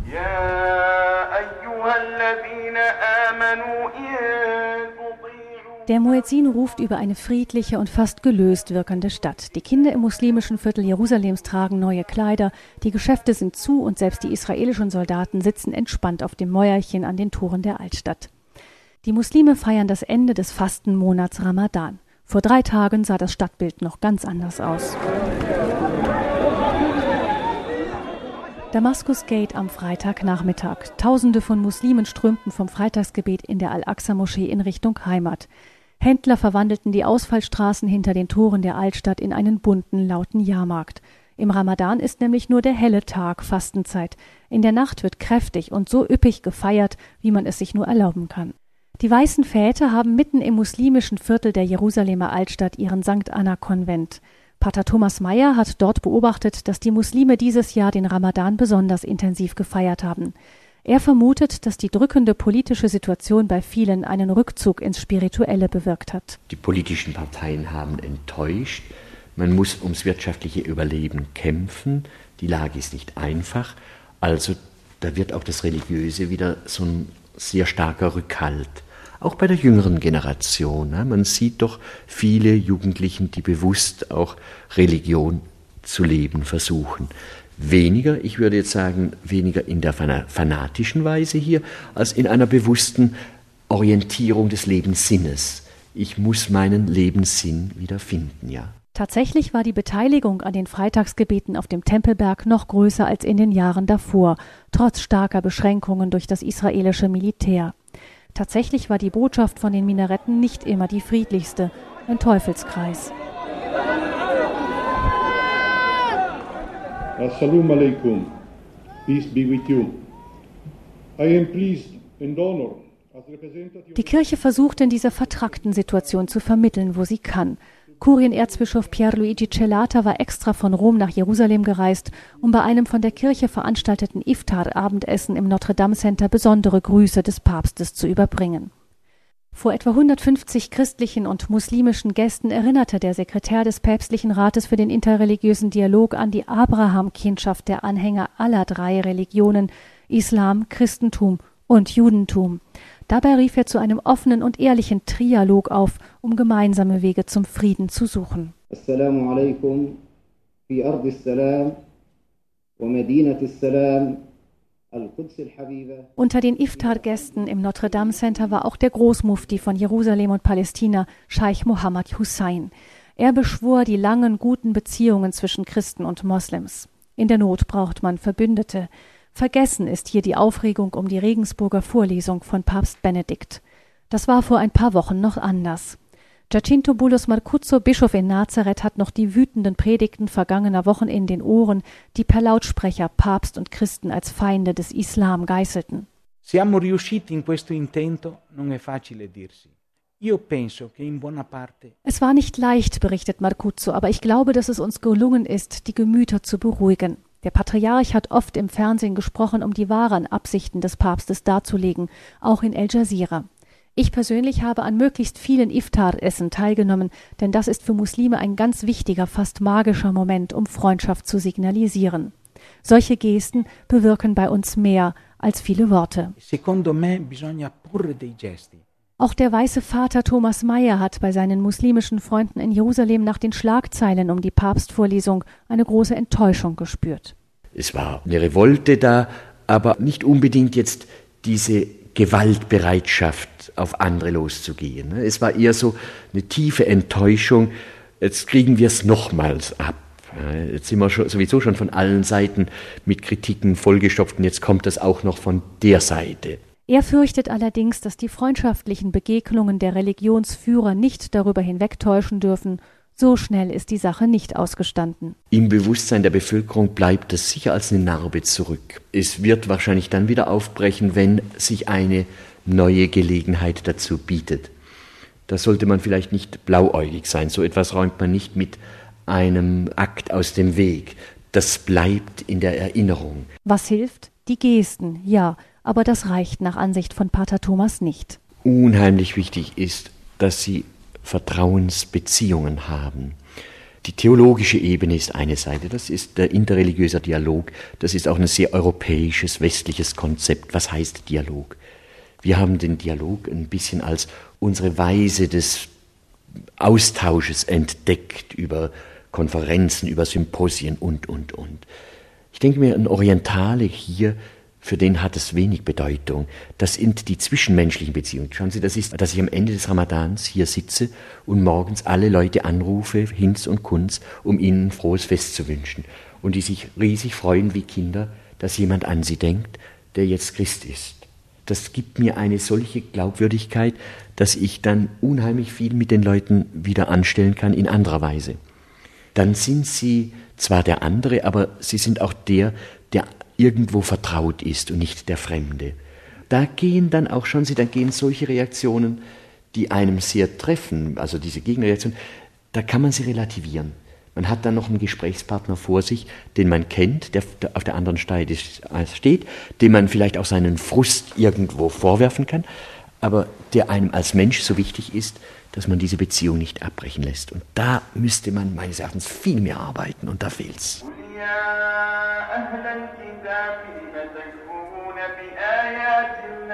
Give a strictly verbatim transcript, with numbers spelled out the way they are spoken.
Der Muezzin ruft über eine friedliche und fast gelöst wirkende Stadt. Die Kinder im muslimischen Viertel Jerusalems tragen neue Kleider, die Geschäfte sind zu und selbst die israelischen Soldaten sitzen entspannt auf dem Mäuerchen an den Toren der Altstadt. Die Muslime feiern das Ende des Fastenmonats Ramadan. Vor drei Tagen sah das Stadtbild noch ganz anders aus. Damaskus Gate am Freitagnachmittag. Tausende von Muslimen strömten vom Freitagsgebet in der Al-Aqsa-Moschee in Richtung Heimat. Händler verwandelten die Ausfallstraßen hinter den Toren der Altstadt in einen bunten, lauten Jahrmarkt. Im Ramadan ist nämlich nur der helle Tag Fastenzeit. In der Nacht wird kräftig und so üppig gefeiert, wie man es sich nur erlauben kann. Die weißen Väter haben mitten im muslimischen Viertel der Jerusalemer Altstadt ihren Sankt Anna-Konvent. Pater Thomas Meyer hat dort beobachtet, dass die Muslime dieses Jahr den Ramadan besonders intensiv gefeiert haben. Er vermutet, dass die drückende politische Situation bei vielen einen Rückzug ins Spirituelle bewirkt hat. Die politischen Parteien haben enttäuscht. Man muss ums wirtschaftliche Überleben kämpfen. Die Lage ist nicht einfach. Also da wird auch das Religiöse wieder so ein sehr starker Rückhalt. Auch bei der jüngeren Generation. Man sieht doch viele Jugendlichen, die bewusst auch Religion zu leben versuchen. Weniger, ich würde jetzt sagen, weniger in der fanatischen Weise hier, als in einer bewussten Orientierung des Lebenssinnes. Ich muss meinen Lebenssinn wieder finden, ja. Tatsächlich war die Beteiligung an den Freitagsgebeten auf dem Tempelberg noch größer als in den Jahren davor, trotz starker Beschränkungen durch das israelische Militär. Tatsächlich war die Botschaft von den Minaretten nicht immer die friedlichste, ein Teufelskreis. Assalamu alaikum. Peace be with you. I am pleased and honored. Die Kirche versucht in dieser vertrackten Situation zu vermitteln, wo sie kann. Kurienerzbischof Pierluigi Celata war extra von Rom nach Jerusalem gereist, um bei einem von der Kirche veranstalteten Iftar-Abendessen im Notre Dame Center besondere Grüße des Papstes zu überbringen. Vor etwa hundertfünfzig christlichen und muslimischen Gästen erinnerte der Sekretär des Päpstlichen Rates für den interreligiösen Dialog an die Abraham-Kindschaft der Anhänger aller drei Religionen, Islam, Christentum und Judentum. Dabei rief er zu einem offenen und ehrlichen Trialog auf, um gemeinsame Wege zum Frieden zu suchen. Assalamu alaikum fi ardi salam wa madinati salam al-Quds al-Habiba. Unter den Iftar-Gästen im Notre Dame Center war auch der Großmufti von Jerusalem und Palästina, Scheich Mohammed Hussein. Er beschwor die langen, guten Beziehungen zwischen Christen und Moslems. In der Not braucht man Verbündete. Vergessen ist hier die Aufregung um die Regensburger Vorlesung von Papst Benedikt. Das war vor ein paar Wochen noch anders. Giacinto Bullos Marcuzzo, Bischof in Nazareth, hat noch die wütenden Predigten vergangener Wochen in den Ohren, die per Lautsprecher Papst und Christen als Feinde des Islam geißelten. Siamo riusciti in questo intento, non è facile dirsi. Io penso che in buona parte. Es war nicht leicht, berichtet Marcuzzo, aber ich glaube, dass es uns gelungen ist, die Gemüter zu beruhigen. Der Patriarch hat oft im Fernsehen gesprochen, um die wahren Absichten des Papstes darzulegen, auch in El Jazeera. Ich persönlich habe an möglichst vielen Iftar-Essen teilgenommen, denn das ist für Muslime ein ganz wichtiger, fast magischer Moment, um Freundschaft zu signalisieren. Solche Gesten bewirken bei uns mehr als viele Worte. Secondo me bisogna porre dei gesti. Auch der Weiße Vater Thomas Meyer hat bei seinen muslimischen Freunden in Jerusalem nach den Schlagzeilen um die Papstvorlesung eine große Enttäuschung gespürt. Es war eine Revolte da, aber nicht unbedingt jetzt diese Gewaltbereitschaft, auf andere loszugehen. Es war eher so eine tiefe Enttäuschung, jetzt kriegen wir es nochmals ab. Jetzt sind wir schon, sowieso schon von allen Seiten mit Kritiken vollgestopft und jetzt kommt das auch noch von der Seite. Er fürchtet allerdings, dass die freundschaftlichen Begegnungen der Religionsführer nicht darüber hinwegtäuschen dürfen. So schnell ist die Sache nicht ausgestanden. Im Bewusstsein der Bevölkerung bleibt das sicher als eine Narbe zurück. Es wird wahrscheinlich dann wieder aufbrechen, wenn sich eine neue Gelegenheit dazu bietet. Da sollte man vielleicht nicht blauäugig sein. So etwas räumt man nicht mit einem Akt aus dem Weg. Das bleibt in der Erinnerung. Was hilft? Die Gesten, ja. Aber das reicht nach Ansicht von Pater Thomas nicht. Unheimlich wichtig ist, dass sie Vertrauensbeziehungen haben. Die theologische Ebene ist eine Seite, das ist der interreligiöse Dialog, das ist auch ein sehr europäisches, westliches Konzept. Was heißt Dialog? Wir haben den Dialog ein bisschen als unsere Weise des Austausches entdeckt über Konferenzen, über Symposien und, und, und. Ich denke mir, ein Orientale hier, für den hat es wenig Bedeutung. Das sind die zwischenmenschlichen Beziehungen. Schauen Sie, das ist, dass ich am Ende des Ramadans hier sitze und morgens alle Leute anrufe, Hinz und Kunz, um ihnen ein frohes Fest zu wünschen. Und die sich riesig freuen wie Kinder, dass jemand an sie denkt, der jetzt Christ ist. Das gibt mir eine solche Glaubwürdigkeit, dass ich dann unheimlich viel mit den Leuten wieder anstellen kann in anderer Weise. Dann sind sie zwar der andere, aber sie sind auch der, der irgendwo vertraut ist und nicht der Fremde. Da gehen dann auch schon, da gehen solche Reaktionen, die einem sehr treffen, also diese Gegenreaktion, da kann man sie relativieren. Man hat dann noch einen Gesprächspartner vor sich, den man kennt, der auf der anderen Seite steht, dem man vielleicht auch seinen Frust irgendwo vorwerfen kann, aber der einem als Mensch so wichtig ist, dass man diese Beziehung nicht abbrechen lässt. Und da müsste man meines Erachtens viel mehr arbeiten, und da fehlt's. أهل الكتاب لم تكفرون بآيات